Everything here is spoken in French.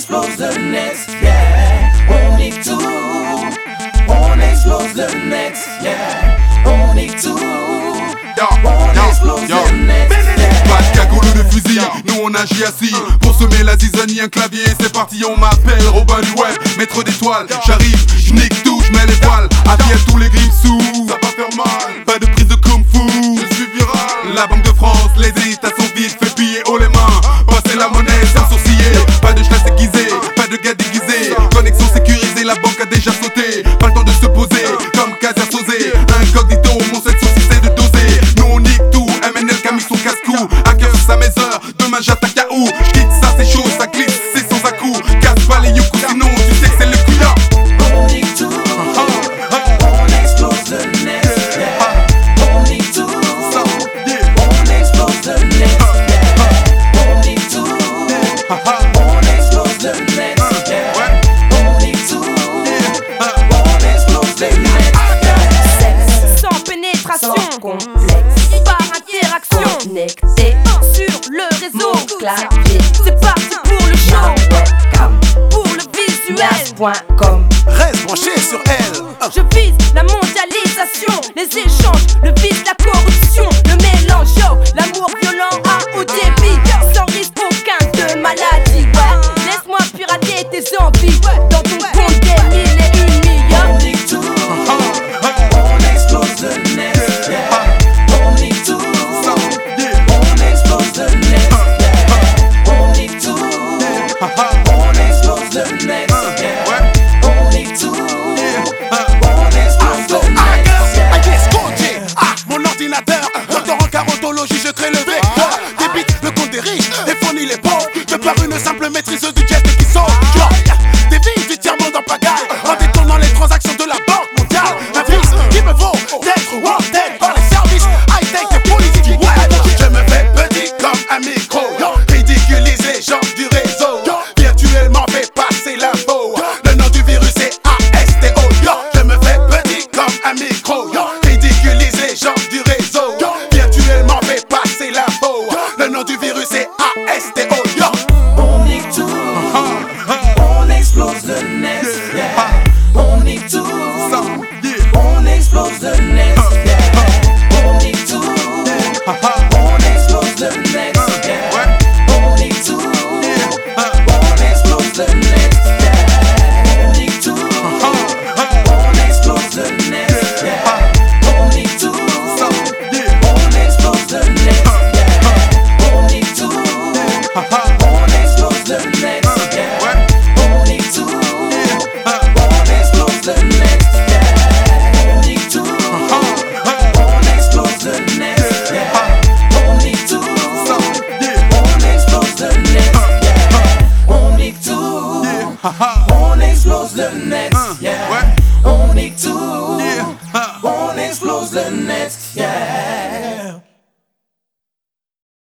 explose the next, yeah. On est tout, on explose the next, yeah. On est tout, on explose the next, yeah. Pas de cagoule ou de fusil, nous on agit assis. Pour semer la zizanie, un clavier, c'est parti, on m'appelle Robin du web, maître d'étoiles. J'arrive, j'nique tout, j'mets les voiles. Avis à tous les griffes sous, ça va faire mal. Pas de prise de kung fu, je suis viral. La Banque de France, les états sont vides, fait piller haut les mains. Passer la monnaie sans sourciller. Pas de chasse aiguisée, pas de gars déguisés. Connexion sécurisée, la banque a déjà sauté. Pas le temps de se poser, comme Kazer Sosé. Incognito, mon 706 c'est de doser. Nous on nique tout, MNL Camille son casse-cou. Hacker sur sa maison, demain j'attaque à où. J'quitte ça c'est chaud, ça glisse, c'est sans à-coup. Casse pas les youcous, sinon tu sais que c'est le couillard. On nique tout, on explose the next, yeah. On nique tout, on explose the next, yeah. On nique tout, on explose the next, yeah. On nique tout, on explose the next, yeah. Sexe sans pénétration, Sans complexe, par interaction, connecté, sur le réseau. clavier, C'est parti pour le show, ma webcam, pour le visuel. Nas.com. Reste branché sur elle. Je vise la mondialisation, les échanges, le vice, la corruption, le mélange, yo, l'amour violent à haut débit, sans risque aucun de maladie, ouais. Laisse-moi pirater tes envies, dans ton compte des mille et une millions. On nique tout, on explose the next, yeah. On nique tout, on explose the next, yeah. On nique tout, on explose the next, yeah. On nique tout, on explose the next, yeah. Aïe, scotché. Ah, mon ordinateur. Docteur en carotologie, je crée le vecteur. Débite le compte des riches et fournit les pauvres. De par une simple maîtrise du geste qui saute. Des vies du tiers-monde en pagaille. En détournant les transactions de la Banque mondiale. Un vice qui me vaut d'être wanted par les services high-tech et politiques. Ouais, je me fais petit comme un micro. Ridiculise les gens du réseau. Virtuellement fait passer l'info. Le nom du virus est ASTO. Je me fais petit comme un micro. Ridiculise les gens du réseau. Virtuellement fait passer l'info. Le nom du virus est ASTO. On nique tout, on explose the next, yeah. On nique tout, on explose the next, yeah. On nique tout, on explose the next, yeah. On nique tout, on explose the next, yeah. On nique tout, on explose the next, yeah. On nique tout, on explose the next, yeah. On nique tout, on explose the next, yeah. On nique tout, on explose the next, yeah. On nique tout, on explose the next, yeah. On nique tout, on explose the next, yeah. On nique tout, on explose the next, yeah. On nique tout.